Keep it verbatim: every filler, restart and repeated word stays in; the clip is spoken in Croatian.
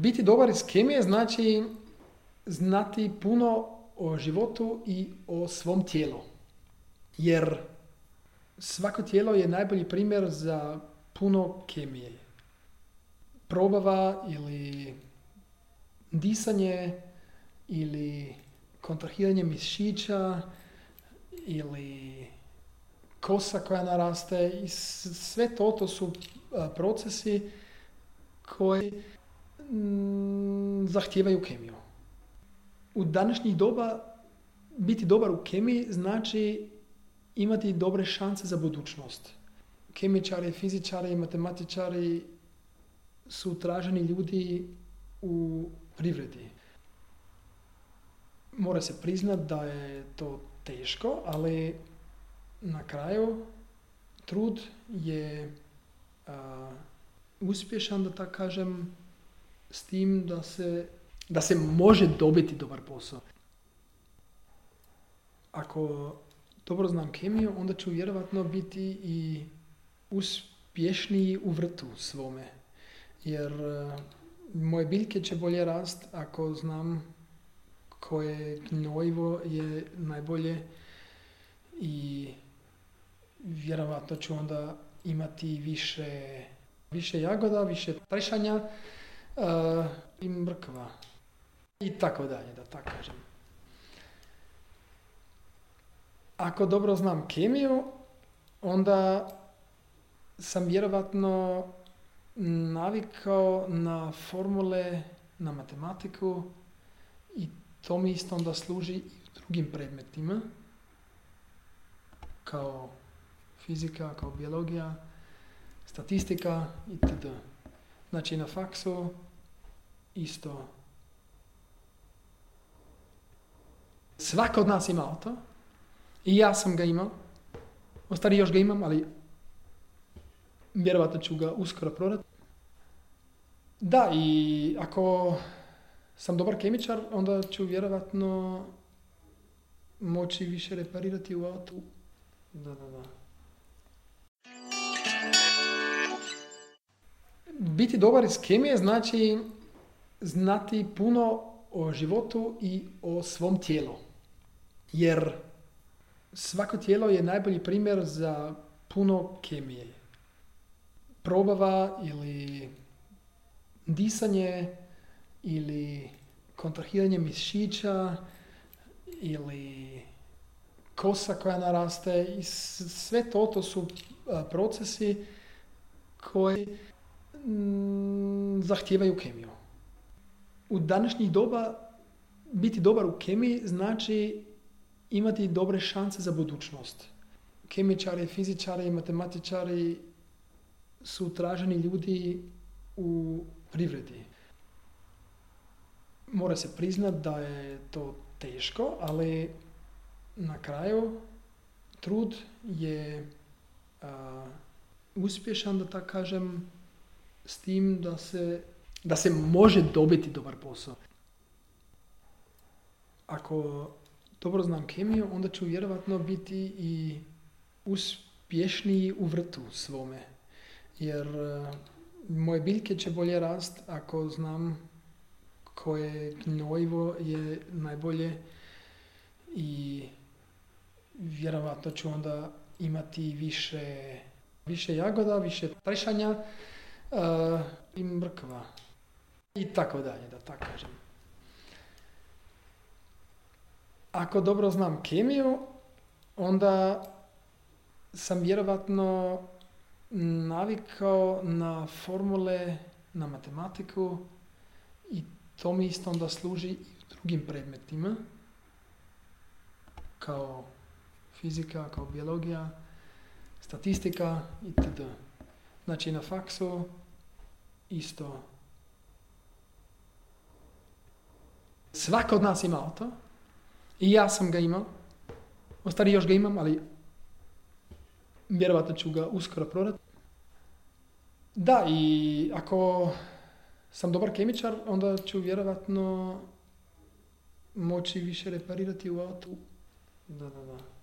Biti dobar iz kemije znači znati puno o životu i o svom tijelu. Jer svako tijelo je najbolji primjer za puno kemije. Probava ili disanje ili kontrahiranje mišića ili kosa koja naraste i sve to, to su procesi koji mm, zahtijevaju kemiju. U današnjih doba biti dobar u kemiji znači imati dobre šanse za budućnost. Kemičari, fizičari, matematičari su traženi ljudi u privredi. Mora se priznati da je to teško, ali na kraju trud je a, uspješan, da tako kažem, s tim da se, da se može dobiti dobar posao. Ako dobro znam kemiju, onda ću vjerovatno biti i uspješniji u vrtu svome. Jer uh, moje biljke će bolje rast ako znam koje gnojivo je najbolje i vjerovatno ću onda imati više, više jagoda, više trešanja uh, i mrkva i tako dalje, da tako kažem. Ako dobro znam kemiju, onda sam vjerovatno navikao na formule, na matematiku i to mi isto onda služi i u drugim predmetima, kao fizika, kao biologija, statistika itd. Znači na faksu isto. Svako od nas ima auto i ja sam ga imao. Ostari još ga imam, ali vjerovatno ću ga uskoro prodati. Da, i ako sam dobar kemičar, onda ću vjerovatno moći više reparirati u autu. Da, da, da. Biti dobar iz kemije znači znati puno o životu i o svom tijelu. Jer svako tijelo je najbolji primjer za puno kemije. Probava ili disanje ili kontrahiranje mišića ili kosa koja naraste i sve to, to su procesi koji mm, zahtijevaju kemiju. U današnjih doba biti dobar u kemiji znači imati dobre šanse za budućnost. Kemičari, fizičari, matematičari su traženi ljudi u privredi. Mora se priznati da je to teško, ali na kraju trud je a, uspješan, da tako kažem, s tim da se, da se može dobiti dobar posao. Ako dobro znam kemiju, onda ću vjerovatno biti i uspješniji u vrtu svome. Jer uh, moje biljke će bolje rast ako znam koje gnojivo je najbolje i vjerovatno ću onda imati više, više jagoda, više trešanja uh, i mrkva i tako dalje, da tako kažem. Ako dobro znam kemiju, onda sam vjerovatno navikao na formule, na matematiku i to mi isto onda služi i u drugim predmetima, kao fizika, kao biologija, statistika itd. Znači na faksu isto. Svako od nas ima auto i ja sam ga imao. Ostari još ga imam, ali vjerovatno ću ga uskoro prodati. Da, i ako sam dobar kemičar, onda ću vjerovatno moći više reparirati u autu. Da, da, da.